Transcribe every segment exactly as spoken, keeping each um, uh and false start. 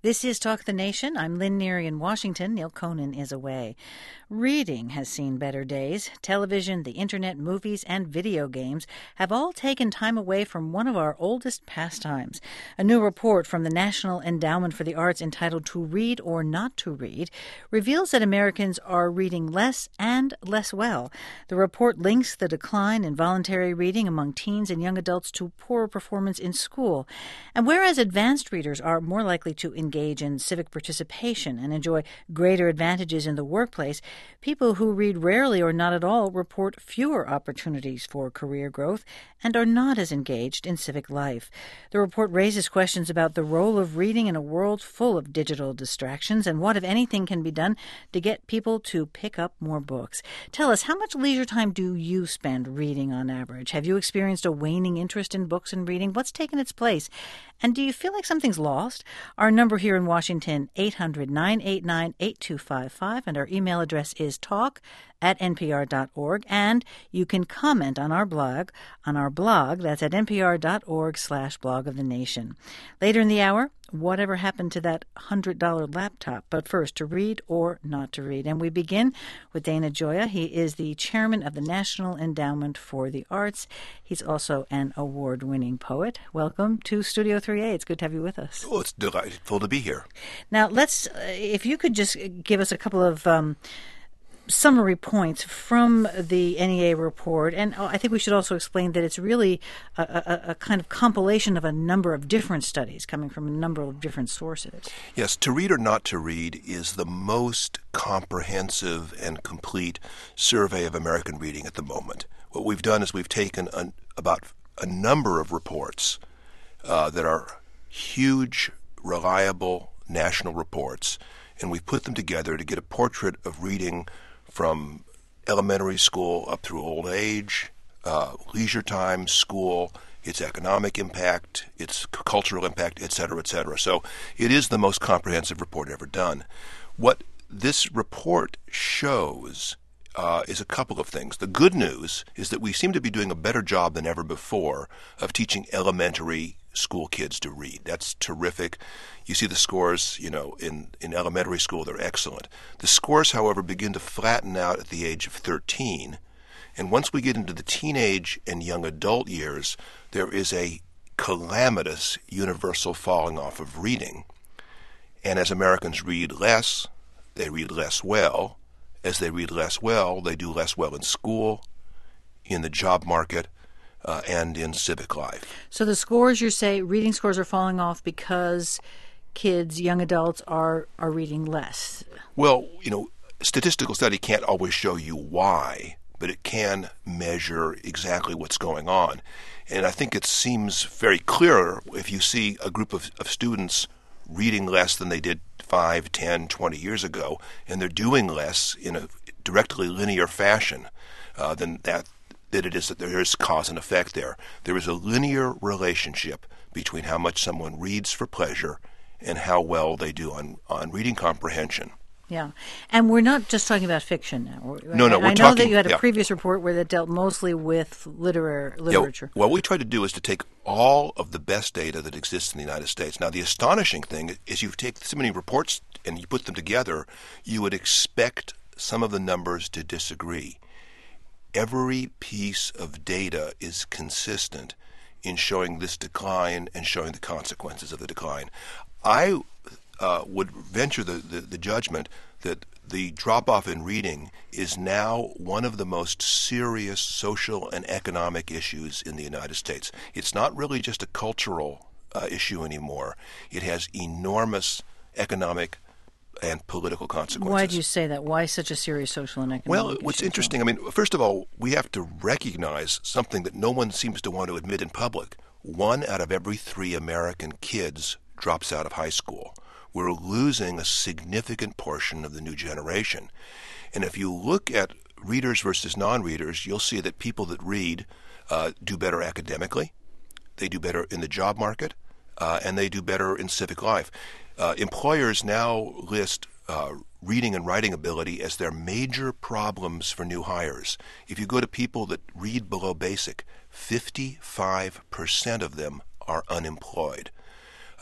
This is Talk the Nation. I'm Lynn Neary in Washington. Neil Conan is away. Reading has seen better days. Television, the internet, movies, and video games have all taken time away from one of our oldest pastimes. A new report from the National Endowment for the Arts entitled To Read or Not to Read reveals that Americans are reading less and less well. The report links the decline in voluntary reading among teens and young adults to poorer performance in school. And whereas advanced readers are more likely to engage in civic participation and enjoy greater advantages in the workplace, people who read rarely or not at all report fewer opportunities for career growth and are not as engaged in civic life. The report raises questions about the role of reading in a world full of digital distractions and what, if anything, can be done to get people to pick up more books. Tell us, how much leisure time do you spend reading on average? Have you experienced a waning interest in books and reading? What's taken its place? And do you feel like something's lost? Our number here in Washington, eight hundred, nine eight nine, eight two five five, and our email address is talk at n p r dot org, and you can comment on our blog, on our blog, that's at npr.org slash blog of the nation. Later in the hour, whatever happened to that one hundred dollars laptop? But first, to read or not to read. And we begin with Dana Gioia. He is the chairman of the National Endowment for the Arts. He's also an award-winning poet. Welcome to Studio three A. It's good to have you with us. Oh, it's delightful to be here. Now, let's, uh, if you could just give us a couple of um, summary points from the N E A report, and I think we should also explain that it's really a, a, a kind of compilation of a number of different studies coming from a number of different sources. Yes, To Read or Not to Read is the most comprehensive and complete survey of American reading at the moment. What we've done is we've taken an, about a number of reports uh, that are huge, reliable national reports, and we've put them together to get a portrait of reading from elementary school up through old age, uh, leisure time, school, its economic impact, its cultural impact, et cetera, et cetera. So it is the most comprehensive report ever done. What this report shows uh, is a couple of things. The good news is that we seem to be doing a better job than ever before of teaching elementary school kids to read. That's terrific. You see the scores, you know, in, in elementary school, they're excellent. The scores, however, begin to flatten out at the age of thirteen. And once we get into the teenage and young adult years, there is a calamitous universal falling off of reading. And as Americans read less, they read less well. As they read less well, they do less well in school, in the job market, Uh, and in civic life. So the scores, you say, reading scores are falling off because kids, young adults, are, are reading less. Well, you know, statistical study can't always show you why, but it can measure exactly what's going on. And I think it seems very clear if you see a group of, of students reading less than they did five, ten, twenty years ago, and they're doing less in a directly linear fashion, uh, then that that it is that there is cause and effect there. There is a linear relationship between how much someone reads for pleasure and how well they do on, on reading comprehension. Yeah. And we're not just talking about fiction now. No, no, we're I know talking, that you had a yeah. previous report where that dealt mostly with literar- literature. Yeah, what we try to do is to take all of the best data that exists in the United States. Now, the astonishing thing is you take so many reports and you put them together, you would expect some of the numbers to disagree. Every piece of data is consistent in showing this decline and showing the consequences of the decline. I uh, would venture the, the, the judgment that the drop-off in reading is now one of the most serious social and economic issues in the United States. It's not really just a cultural uh, issue anymore. It has enormous economic and political consequences. Why do you say that? Why such a serious social and economic Well, what's issue? interesting, I mean, first of all, we have to recognize something that no one seems to want to admit in public. One out of every three American kids drops out of high school. We're losing a significant portion of the new generation. And if you look at readers versus non-readers, you'll see that people that read uh, do better academically, they do better in the job market, uh, and they do better in civic life. Uh, employers now list uh, reading and writing ability as their major problems for new hires. If you go to people that read below basic, fifty-five percent of them are unemployed.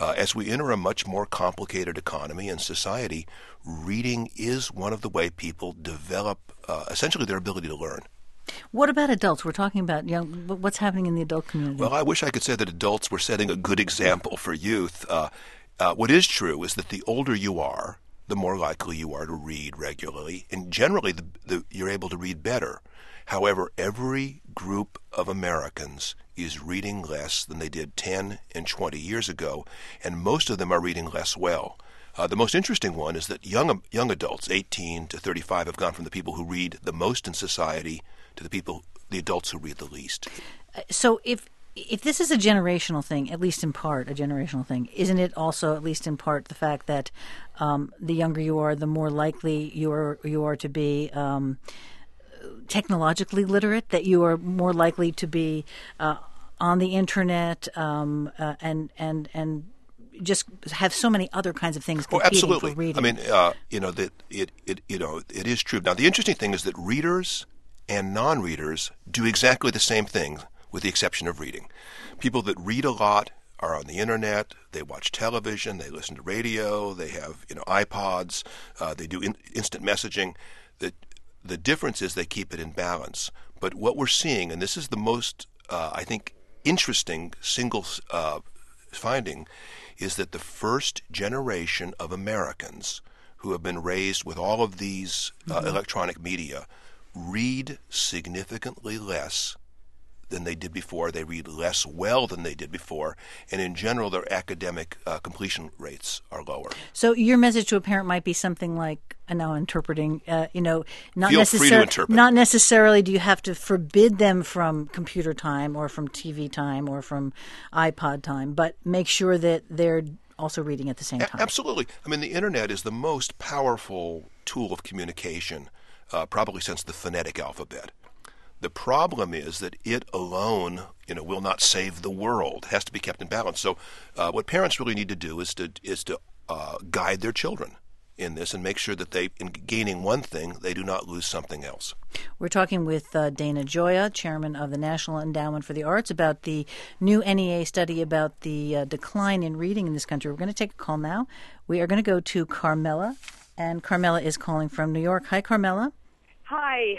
Uh, as we enter a much more complicated economy and society, reading is one of the way people develop uh, essentially their ability to learn. What about adults? We're talking about, you know, what's happening in the adult community. Well, I wish I could say that adults were setting a good example for youth. Uh, uh, what is true is that the older you are, the more likely you are to read regularly, and generally the, the, you're able to read better. However, every group of Americans is reading less than they did ten and twenty years ago, and most of them are reading less well. Uh, the most interesting one is that young young adults, eighteen to thirty-five, have gone from the people who read the most in society to the people, the adults who read the least. So if if this is a generational thing, at least in part a generational thing, isn't it also at least in part the fact that um, the younger you are, the more likely you are you are to be um, technologically literate, that you are more likely to be uh, on the internet um, uh, and and and just have so many other kinds of things competing oh, absolutely. for reading. I mean, uh, you know that it, it you know it is true. Now, the interesting thing is that readers and non-readers do exactly the same thing, with the exception of reading. People that read a lot are on the internet. They watch television. They listen to radio. They have you know iPods. Uh, they do in, instant messaging. The the difference is they keep it in balance. But what we're seeing, and this is the most uh, I think interesting single uh, finding, is that the first generation of Americans who have been raised with all of these uh, mm-hmm. electronic media read significantly less than they did before. They read less well than they did before, and in general, their academic uh, completion rates are lower. So your message to a parent might be something like, I'm now interpreting, uh, you know, not Feel free to interpret. Not necessarily do you have to forbid them from computer time or from T V time or from iPod time, but make sure that they're also reading at the same time. A- absolutely. I mean, the internet is the most powerful tool of communication uh, probably since the phonetic alphabet. The problem is that it alone, you know, will not save the world. It has to be kept in balance. So, uh, what parents really need to do is to is to uh, guide their children in this and make sure that they, in gaining one thing, they do not lose something else. We're talking with uh, Dana Gioia, chairman of the National Endowment for the Arts, about the new N E A study about the uh, decline in reading in this country. We're going to take a call now. We are going to go to Carmela, and Carmela is calling from New York. Hi, Carmela. Hi.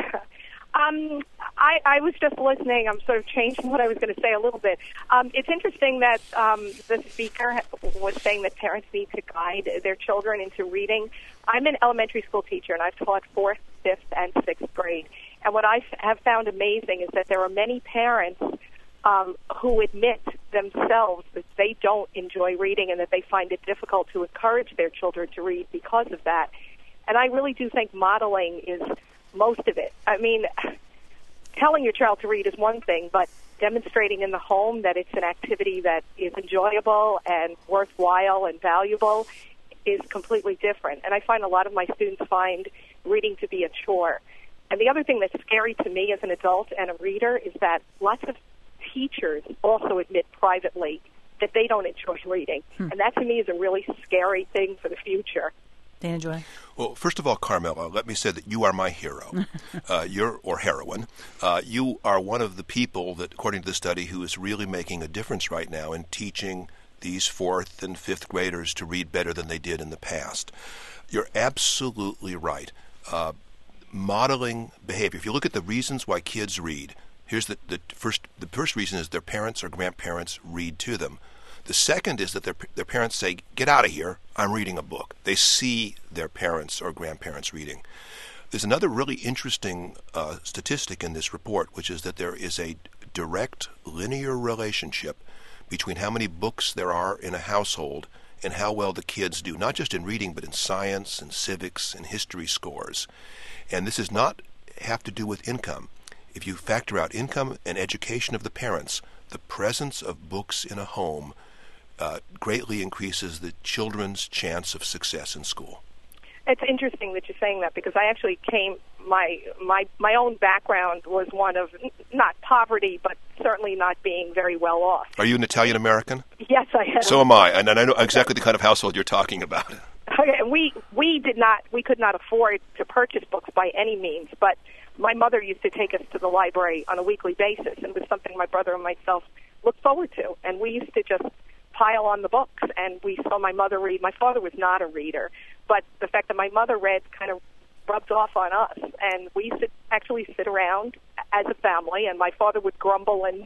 Um, I, I was just listening. I'm sort of changing what I was going to say a little bit. Um, it's interesting that um, the speaker was saying that parents need to guide their children into reading. I'm an elementary school teacher, and I've taught fourth, fifth, and sixth grade. And what I have found amazing is that there are many parents um, who admit themselves that they don't enjoy reading and that they find it difficult to encourage their children to read because of that. And I really do think modeling is most of it. I mean, telling your child to read is one thing, but demonstrating in the home that it's an activity that is enjoyable and worthwhile and valuable is completely different. And I find a lot of my students find reading to be a chore. And the other thing that's scary to me as an adult and a reader is that lots of teachers also admit privately that they don't enjoy reading. Hmm. And that to me is a really scary thing for the future. Dana Gioia. Well, first of all, Carmela, let me say that you are my hero, uh, you're or heroine. Uh, you are one of the people that, according to the study, who is really making a difference right now in teaching these fourth and fifth graders to read better than they did in the past. You're absolutely right. Uh, modeling behavior. If you look at the reasons why kids read, here's the, the first. The first reason is their parents or grandparents read to them. The second is that their their parents say, "Get out of here, I'm reading a book." They see their parents or grandparents reading. There's another really interesting uh, statistic in this report, which is that there is a direct linear relationship between how many books there are in a household and how well the kids do, not just in reading, but in science and civics and history scores. And this does not have to do with income. If you factor out income and education of the parents, the presence of books in a home Uh, greatly increases the children's chance of success in school. It's interesting that you're saying that because I actually came, my my my own background was one of not poverty, but certainly not being very well off. Are you an Italian American? Yes, I am. So am I, and I know exactly the kind of household you're talking about. Okay, we we did not we could not afford to purchase books by any means, but my mother used to take us to the library on a weekly basis, and it was something my brother and myself looked forward to, and we used to just pile on the books, and we saw my mother read. My father was not a reader, but the fact that my mother read kind of rubbed off on us, and we used to actually sit around as a family, and my father would grumble and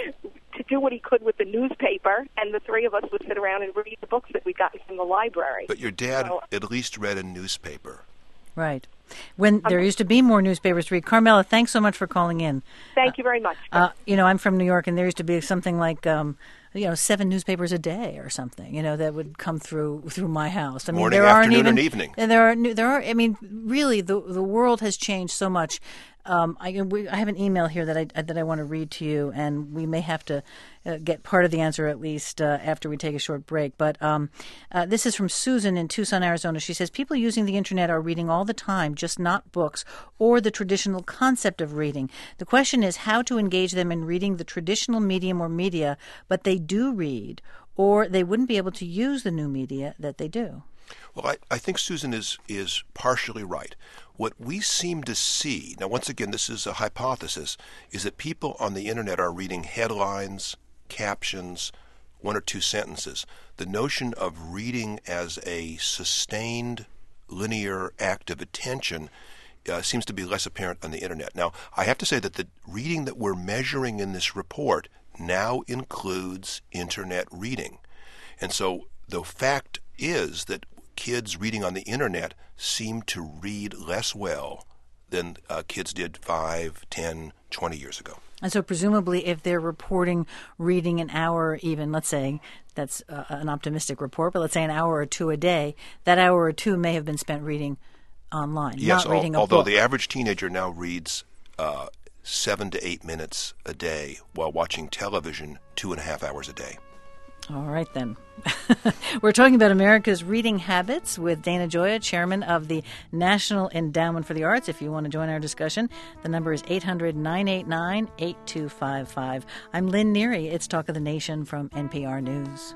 to do what he could with the newspaper, and the three of us would sit around and read the books that we'd gotten from the library. But your dad so, at least read a newspaper. Right. When there used to be more newspapers to read. Carmela, thanks so much for calling in. Thank you very much. Uh, you know, I'm from New York, and there used to be something like, um, you know, seven newspapers a day or something, you know, that would come through through my house. I mean, Morning, there aren't afternoon, even, and evening. There are, there are. I mean, really, the the world has changed so much. Um, I, we, I have an email here that I that I want to read to you, and we may have to uh, get part of the answer at least uh, after we take a short break. But um, uh, this is from Susan in Tucson, Arizona. She says, people using the internet are reading all the time, just not books or the traditional concept of reading. The question is how to engage them in reading the traditional medium or media, but they do read, or they wouldn't be able to use the new media that they do. Well, I, I think Susan is, is partially right. What we seem to see, now once again, this is a hypothesis, is that people on the internet are reading headlines, captions, one or two sentences. The notion of reading as a sustained, linear act of attention uh, seems to be less apparent on the internet. Now, I have to say that the reading that we're measuring in this report now includes internet reading. And so the fact is that kids reading on the internet seem to read less well than uh, kids did five, ten, twenty years ago. And so presumably if they're reporting reading an hour even, let's say that's uh, an optimistic report, but let's say an hour or two a day, that hour or two may have been spent reading online, yes, not reading al- a although book. the average teenager now reads uh, seven to eight minutes a day while watching television two and a half hours a day. All right, then. We're talking about America's reading habits with Dana Gioia, chairman of the National Endowment for the Arts. If you want to join our discussion, the number is eight hundred, nine eight nine, eight two five five. I'm Lynn Neary. It's Talk of the Nation from N P R News.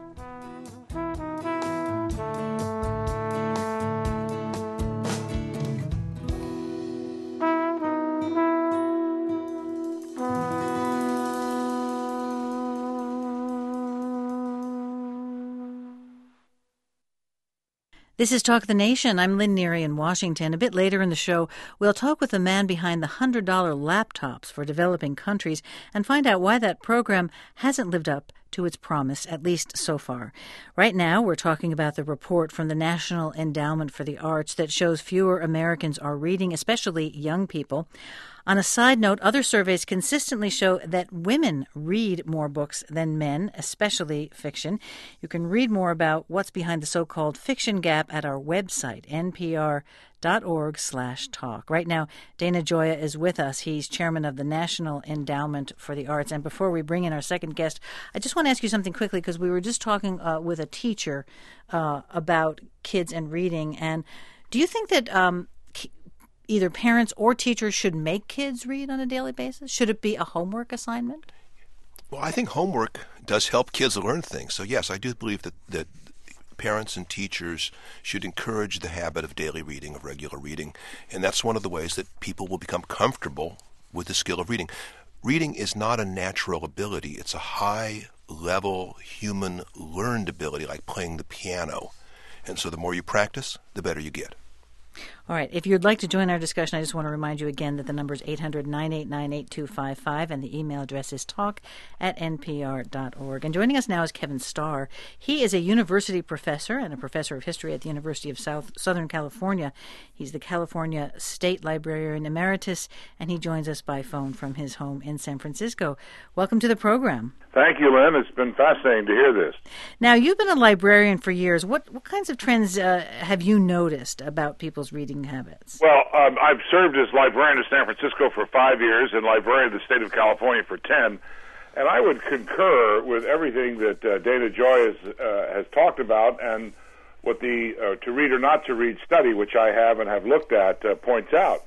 This is Talk of the Nation. I'm Lynn Neary in Washington. A bit later in the show, we'll talk with the man behind the one hundred dollars laptops for developing countries and find out why that program hasn't lived up to its promise, at least so far. Right now, we're talking about the report from the National Endowment for the Arts that shows fewer Americans are reading, especially young people. On a side note, other surveys consistently show that women read more books than men, especially fiction. You can read more about what's behind the so-called fiction gap at our website, n p r dot org slash talk. Right now, Dana Gioia is with us. He's chairman of the National Endowment for the Arts. And before we bring in our second guest, I just want to ask you something quickly, because we were just talking uh, with a teacher uh, about kids and reading. And do you think that um, either parents or teachers should make kids read on a daily basis? Should it be a homework assignment? Well, I think homework does help kids learn things. So, yes, I do believe that, that parents and teachers should encourage the habit of daily reading, of regular reading. And that's one of the ways that people will become comfortable with the skill of reading. Reading is not a natural ability. It's a high-level human learned ability, like playing the piano. And so the more you practice, the better you get. All right. If you'd like to join our discussion, I just want to remind you again that the number is eight hundred, nine eight nine, eight two five five and the email address is talk at n p r dot org. And joining us now is Kevin Starr. He is a university professor and a professor of history at the University of South Southern California. He's the California State Librarian Emeritus, and he joins us by phone from his home in San Francisco. Welcome to the program. Thank you, Lynn. It's been fascinating to hear this. Now, you've been a librarian for years. What what kinds of trends uh, have you noticed about people's reading habits? Well, um, I've served as librarian of San Francisco for five years and librarian of the state of California for ten, and I would concur with everything that uh, Dana Gioia has, uh, has talked about, and what the uh, To Read or Not to Read study, which I have and have looked at, uh, points out.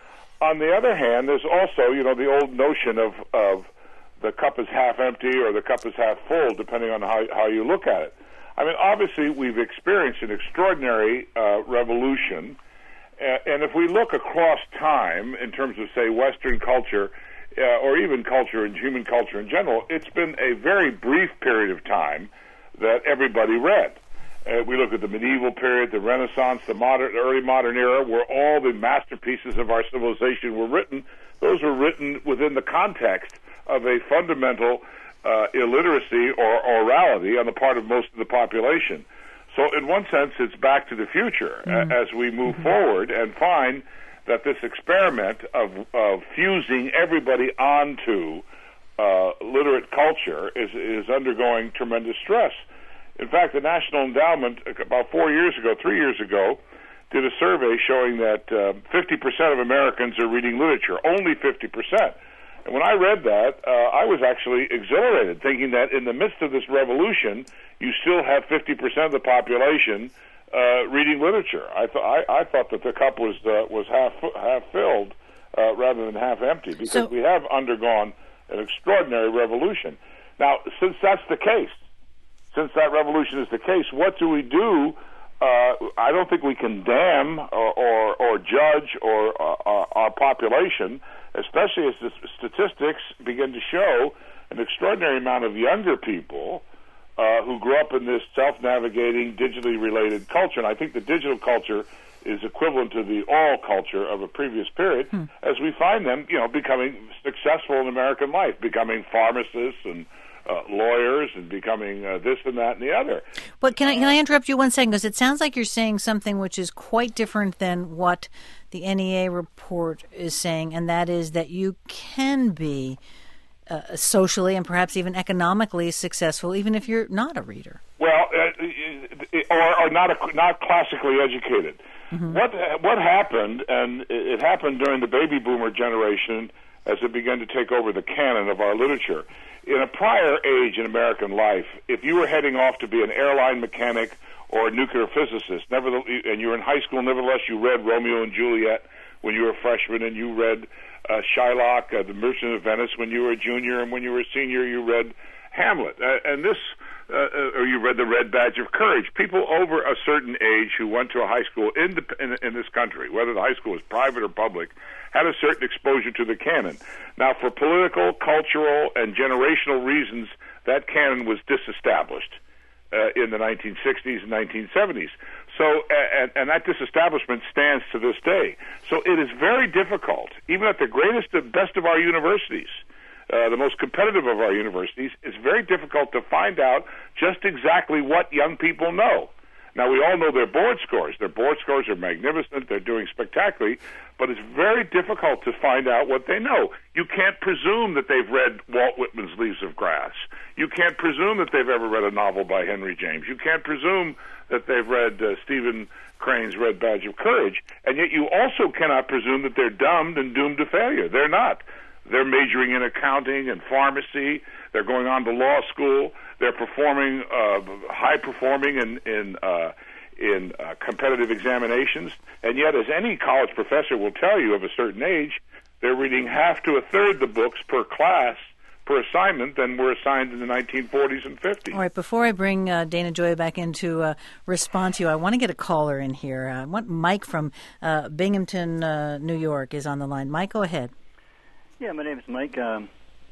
On the other hand, there's also, you know, the old notion of, of the cup is half empty or the cup is half full, depending on how, how you look at it. I mean, obviously, we've experienced an extraordinary uh, revolution, uh, and if we look across time in terms of, say, Western culture, uh, or even culture and human culture in general, it's been a very brief period of time, that everybody read. Uh, we look at the medieval period, the Renaissance, the modern, early modern era, where all the masterpieces of our civilization were written. Those were written within the context of a fundamental uh, illiteracy or orality on the part of most of the population. So in one sense, it's back to the future mm. as we move mm-hmm. forward and find that this experiment of, of fusing everybody onto uh, literate culture is, is undergoing tremendous stress. In fact, the National Endowment, about four years ago, three years ago, did a survey showing that uh, fifty percent of Americans are reading literature, only fifty percent. And when I read that, uh, I was actually exhilarated, thinking that in the midst of this revolution, you still have fifty percent of the population uh, reading literature. I, th- I, I thought that the cup was uh, was half half filled uh, rather than half empty, because so, we have undergone an extraordinary revolution. Now, since that's the case, since that revolution is the case, what do we do? Uh, I don't think we can damn or, or, or judge or uh, our population, especially as the statistics begin to show an extraordinary amount of younger people uh, who grew up in this self-navigating, digitally related culture. And I think the digital culture is equivalent to the oral culture of a previous period, hmm. as we find them, you know, becoming successful in American life, becoming pharmacists and Uh, lawyers and becoming uh, this and that and the other. But can I can I interrupt you one second? Because it sounds like you're saying something which is quite different than what the N E A report is saying, and that is that you can be uh, socially and perhaps even economically successful even if you're not a reader. Well, uh, or, or not a, not classically educated. Mm-hmm. What what happened, and it happened during the baby boomer generation as it began to take over the canon of our literature. In a prior age in American life, if you were heading off to be an airline mechanic or a nuclear physicist, nevertheless, and you were in high school, nevertheless you read Romeo and Juliet when you were a freshman, and you read uh, Shylock, uh, The Merchant of Venice when you were a junior, and when you were a senior you read Hamlet. Uh, and this, uh, or you read The Red Badge of Courage. People over a certain age who went to a high school in, the, in, in this country, whether the high school was private or public, had a certain exposure to the canon. Now, for political, cultural, and generational reasons, that canon was disestablished uh, in the nineteen sixties and nineteen seventies. So, and, and that disestablishment stands to this day. So it is very difficult, even at the greatest and best of our universities, uh, the most competitive of our universities, it's very difficult to find out just exactly what young people know. Now, we all know their board scores. Their board scores are magnificent. They're doing spectacularly. But it's very difficult to find out what they know. You can't presume that they've read Walt Whitman's Leaves of Grass. You can't presume that they've ever read a novel by Henry James. You can't presume that they've read uh, Stephen Crane's Red Badge of Courage. And yet you also cannot presume that they're dumbed and doomed to failure. They're not. They're majoring in accounting and pharmacy. They're going on to law school. They're performing, uh, high performing in in uh, in uh, competitive examinations. And yet, as any college professor will tell you of a certain age, they're reading half to a third the books per class, per assignment, than were assigned in the nineteen forties and fifties. All right, before I bring uh, Dana Gioia back in to uh, respond to you, I want to get a caller in here. Uh, I want Mike from uh, Binghamton, uh, New York is on the line. Mike, go ahead. Yeah, my name is Mike. Um,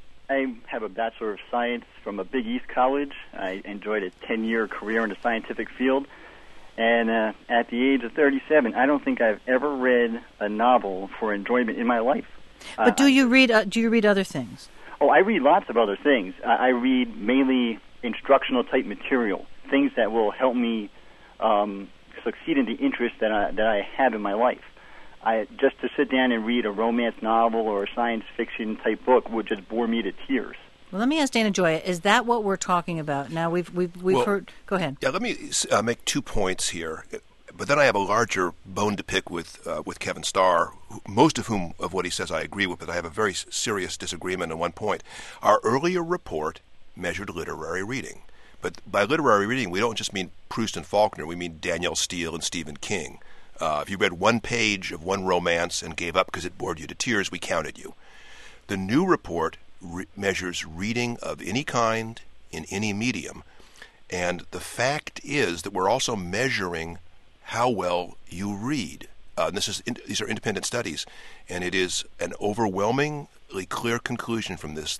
I have a Bachelor of Science from a Big East college. I enjoyed a ten-year career in the scientific field. And uh, at the age of thirty-seven, I don't think I've ever read a novel for enjoyment in my life. But uh, do you read? Uh, do you read other things? Oh, I read lots of other things. I, I read mainly instructional type material, things that will help me um, succeed in the interest that I, that I have in my life. I, just to sit down and read a romance novel or a science fiction type book would just bore me to tears. Well, let me ask Dana Gioia, is that what we're talking about? Now, we've we've we've well, heard... Go ahead. Yeah, let me uh, make two points here. But then I have a larger bone to pick with uh, with Kevin Starr, who, most of whom of what he says I agree with, but I have a very serious disagreement on one point. Our earlier report measured literary reading. But by literary reading, we don't just mean Proust and Faulkner. We mean Danielle Steele and Stephen King. Uh, if you read one page of one romance and gave up because it bored you to tears, we counted you. The new report re- measures reading of any kind in any medium. And the fact is that we're also measuring how well you read. Uh, and this is in, these are independent studies, and it is an overwhelmingly clear conclusion from this that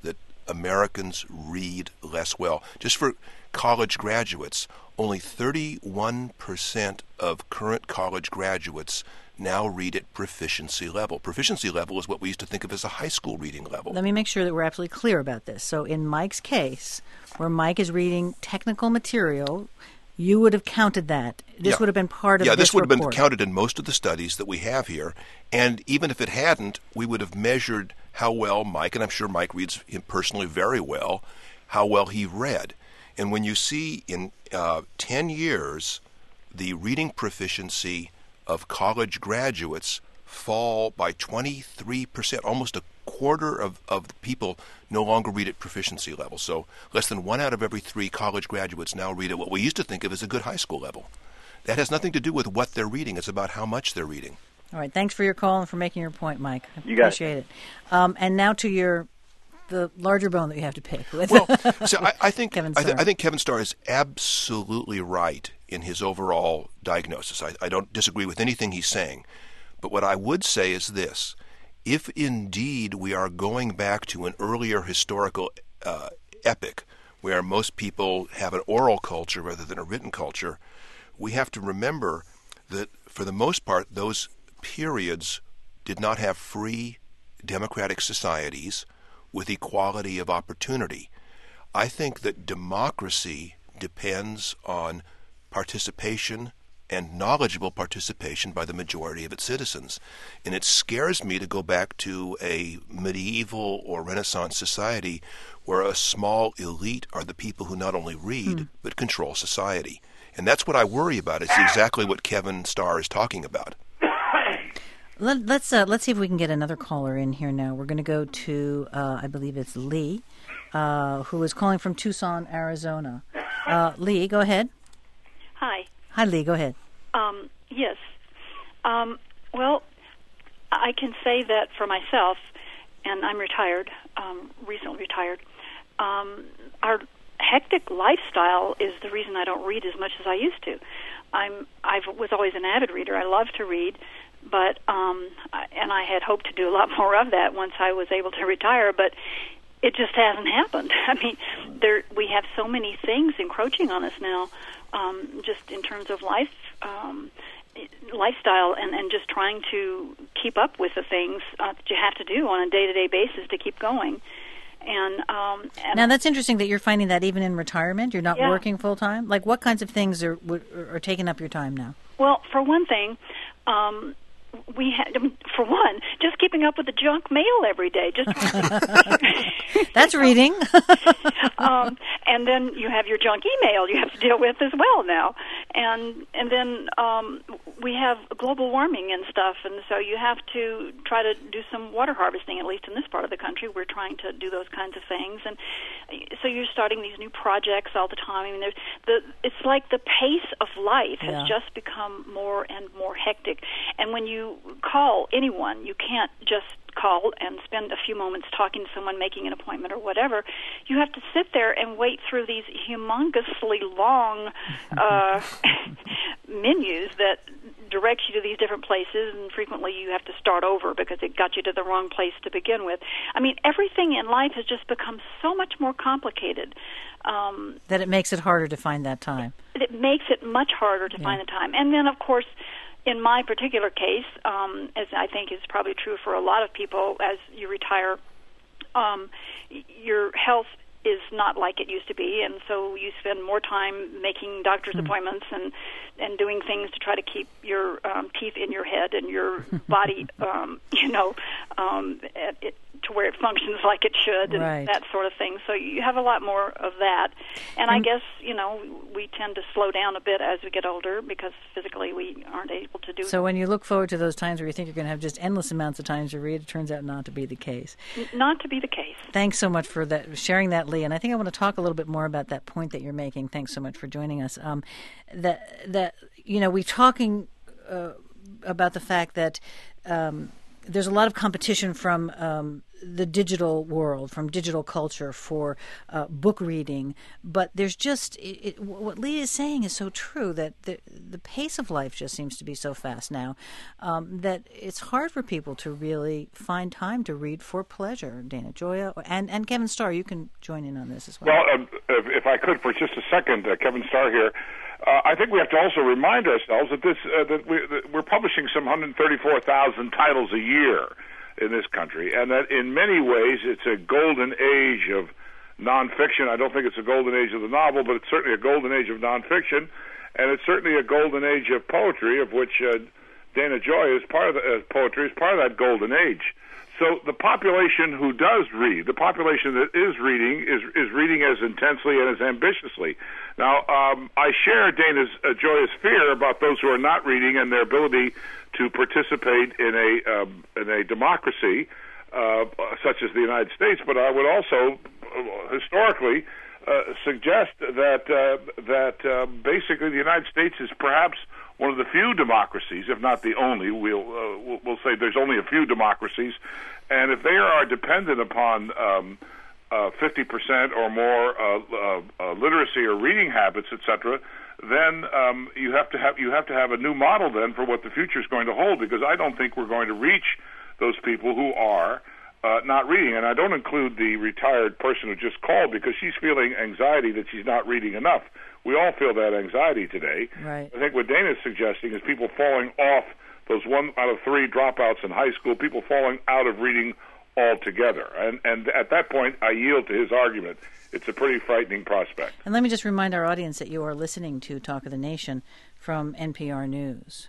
Americans read less well. Just for college graduates, only thirty-one percent of current college graduates now read at proficiency level. Proficiency level is what we used to think of as a high school reading level. Let me make sure that we're absolutely clear about this. So in Mike's case, where Mike is reading technical material, you would have counted that. This yeah. would have been part of yeah, this Yeah, this would report. have been counted in most of the studies that we have here. And even if it hadn't, we would have measured how well Mike, and I'm sure Mike reads him personally very well, how well he read. And when you see in uh, ten years the reading proficiency of college graduates fall by twenty-three percent, almost a quarter of, of the people no longer read at proficiency level. So less than one out of every three college graduates now read at what we used to think of as a good high school level. That has nothing to do with what they're reading. It's about how much they're reading. All right. Thanks for your call and for making your point, Mike. I you got appreciate it. it. Um, and now to your the larger bone that you have to pick with. Well, so I, I think Kevin I, th- Starr. I think Kevin Starr is absolutely right in his overall diagnosis. I, I don't disagree with anything he's saying. But what I would say is this. If indeed we are going back to an earlier historical uh, epoch where most people have an oral culture rather than a written culture, we have to remember that for the most part those periods did not have free democratic societies with equality of opportunity. I think that democracy depends on participation and knowledgeable participation by the majority of its citizens. And it scares me to go back to a medieval or Renaissance society where a small elite are the people who not only read, mm. but control society. And that's what I worry about. It's exactly what Kevin Starr is talking about. Let, let's uh, let's see if we can get another caller in here now. We're going to go to, uh, I believe it's Lee, uh, who is calling from Tucson, Arizona. Uh, Lee, go ahead. Hi. Hi, Lee. Go ahead. Um, yes. Um, well, I can say that for myself, and I'm retired, um, recently retired. Um, our hectic lifestyle is the reason I don't read as much as I used to. I'm I was always an avid reader. I love to read, but um, and I had hoped to do a lot more of that once I was able to retire, but it just hasn't happened. I mean, there we have so many things encroaching on us now, um, just in terms of life, um, lifestyle, and, and just trying to keep up with the things uh, that you have to do on a day-to-day basis to keep going. And, um, and now that's interesting that you're finding that even in retirement, you're not yeah. working full time. Like, what kinds of things are are taking up your time now? Well, for one thing, um, we had, for one, just keeping up with the junk mail every day. Just that's reading. um, and then you have your junk email you have to deal with as well now, and and then um, we have global warming and stuff, and so you have to try to do some water harvesting. At least in this part of the country, we're trying to do those kinds of things, and so you're starting these new projects all the time. I mean, there's the it's like the pace of life has yeah. just become more and more hectic, and when you call anyone, you can't just call and spend a few moments talking to someone, making an appointment or whatever. You have to sit there and wait through these humongously long uh, menus that direct you to these different places, and frequently you have to start over because it got you to the wrong place to begin with. I mean, everything in life has just become so much more complicated. Um, that it makes it harder to find that time. It makes it much harder to yeah. find the time. And then, of course, in my particular case, um, as I think is probably true for a lot of people, as you retire, um, your health is not like it used to be, and so you spend more time making doctor's mm. appointments and, and doing things to try to keep your um, teeth in your head and your body, um, you know, um, at, it, to where it functions like it should, and right. that sort of thing. So you have a lot more of that. And I guess, you know, we tend to slow down a bit as we get older because physically we aren't able to do So when you look forward to those times where you think you're going to have just endless amounts of time to read, it turns out not to be the case. N- not to be the case. Thanks so much for that, sharing that, Lee. And I think I want to talk a little bit more about that point that you're making. Thanks so much for joining us. Um, that, that you know, we're talking uh, about the fact that um, there's a lot of competition from um, the digital world, from digital culture, for uh, book reading. But there's just, it, it, what Lee is saying is so true, that the, the pace of life just seems to be so fast now um, that it's hard for people to really find time to read for pleasure. Dana Gioia, and, and Kevin Starr, you can join in on this as well. Well, um, if, if I could for just a second, uh, Kevin Starr here. Uh, I think we have to also remind ourselves that this uh, that, we, that we're publishing some one hundred thirty-four thousand titles a year in this country, and that in many ways it's a golden age of nonfiction. I don't think it's a golden age of the novel, but it's certainly a golden age of nonfiction, and it's certainly a golden age of poetry, of which uh, Dana Gioia is part of the uh, poetry is part of that golden age. So the population who does read, the population that is reading, is is reading as intensely and as ambitiously. Now, um, I share Dana uh, Gioia's fear about those who are not reading and their ability to participate in a um, in a democracy uh, such as the United States. But I would also, uh, historically, uh, suggest that uh, that uh, basically the United States is perhaps one of the few democracies, if not the only. We'll uh, we'll say there's only a few democracies, and if they are dependent upon um, uh, fifty percent or more uh, uh, uh, literacy or reading habits, et cetera, then um, you have to have you have to have a new model then for what the future is going to hold. Because I don't think we're going to reach those people who are uh, not reading, and I don't include the retired person who just called because she's feeling anxiety that she's not reading enough. We all feel that anxiety today. Right. I think what Dana's suggesting is people falling off, those one out of three dropouts in high school, people falling out of reading altogether. And, and at that point, I yield to his argument. It's a pretty frightening prospect. And let me just remind our audience that you are listening to Talk of the Nation from N P R News.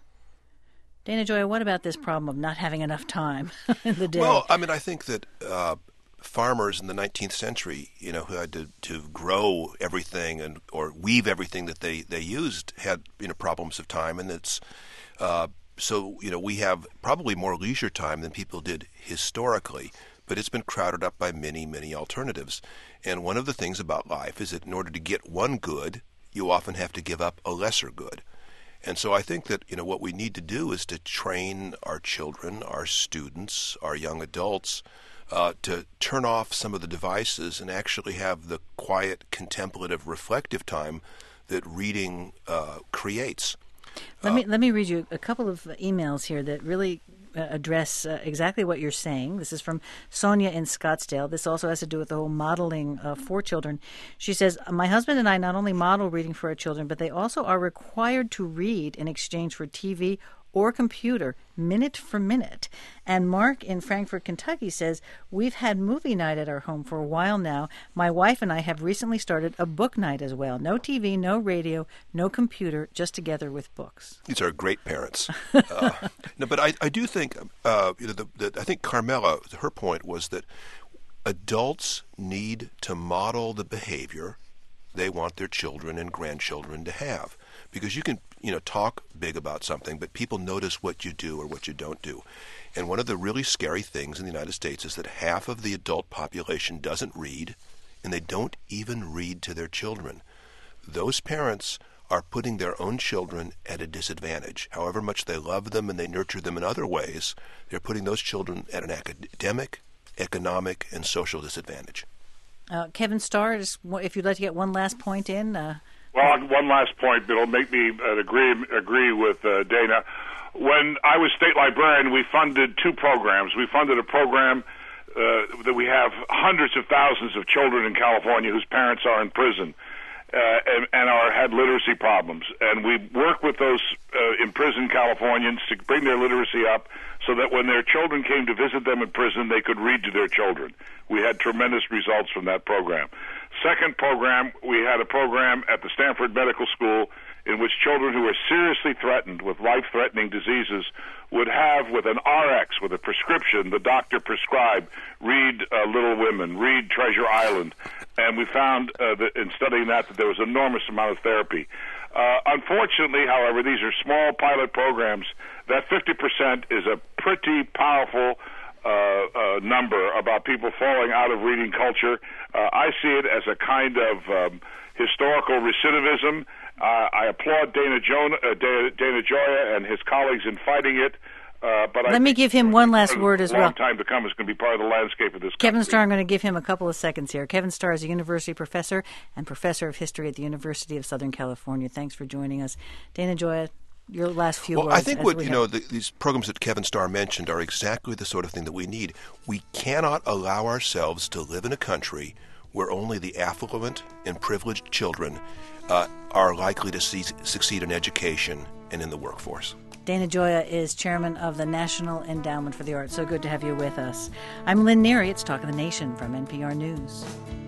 Dana Gioia, what about this problem of not having enough time in the day? Well, I mean, I think that uh, farmers in the nineteenth century, you know, who had to, to grow everything and or weave everything that they, they used had, you know, problems of time. And it's uh, so, you know, we have probably more leisure time than people did historically, but it's been crowded up by many, many alternatives. And one of the things about life is that in order to get one good, you often have to give up a lesser good. And so I think that, you know, what we need to do is to train our children, our students, our young adults uh, to turn off some of the devices and actually have the quiet, contemplative, reflective time that reading uh, creates. Let uh, me let me read you a couple of emails here that really uh, address uh, exactly what you're saying. This is from Sonia in Scottsdale. This also has to do with the whole modeling uh, for children. She says, my husband and I not only model reading for our children, but they also are required to read in exchange for T V or computer, minute for minute. And Mark in Frankfort, Kentucky says, we've had movie night at our home for a while now. My wife and I have recently started a book night as well. No T V, no radio, no computer, just together with books. These are great parents. uh, no, but I, I do think, uh, you know, the, the, I think Carmela, her point was that adults need to model the behavior they want their children and grandchildren to have. Because you can, you know, talk big about something, but people notice what you do or what you don't do. And one of the really scary things in the United States is that half of the adult population doesn't read, and they don't even read to their children. Those parents are putting their own children at a disadvantage. However much they love them and they nurture them in other ways, they're putting those children at an academic, economic, and social disadvantage. Uh, Kevin Starr, just, if you'd like to get one last point in. Uh, Well, one last point that'll make me uh, agree agree with uh, Dana. When I was state librarian, we funded two programs. We funded a program uh, that we have hundreds of thousands of children in California whose parents are in prison uh, and, and are had literacy problems. And we work with those uh, imprisoned Californians to bring their literacy up so that when their children came to visit them in prison, they could read to their children. We had tremendous results from that program. Second program, we had a program at the Stanford Medical School in which children who were seriously threatened with life-threatening diseases would have, with an R X, with a prescription, the doctor prescribed, read uh, Little Women, read Treasure Island. And we found uh, that in studying that that there was an enormous amount of therapy. Uh, unfortunately, however, these are small pilot programs. That fifty percent is a pretty powerful Uh, uh, number about people falling out of reading culture. Uh, I see it as a kind of um, historical recidivism. Uh, I applaud Dana, jo- uh, Dana, Dana Gioia and his colleagues in fighting it. Uh, but Let I me give him one last word as well. well. A long time to come is going to be part of the landscape of this country. Kevin Starr, I'm going to give him a couple of seconds here. Kevin Starr is a university professor and professor of history at the University of Southern California. Thanks for joining us. Dana Gioia, your last few well, words. I think what, we you have... know, the, these programs that Kevin Starr mentioned are exactly the sort of thing that we need. We cannot allow ourselves to live in a country where only the affluent and privileged children uh, are likely to see, succeed in education and in the workforce. Dana Gioia is chairman of the National Endowment for the Arts. So good to have you with us. I'm Lynn Neary. It's Talk of the Nation from N P R News.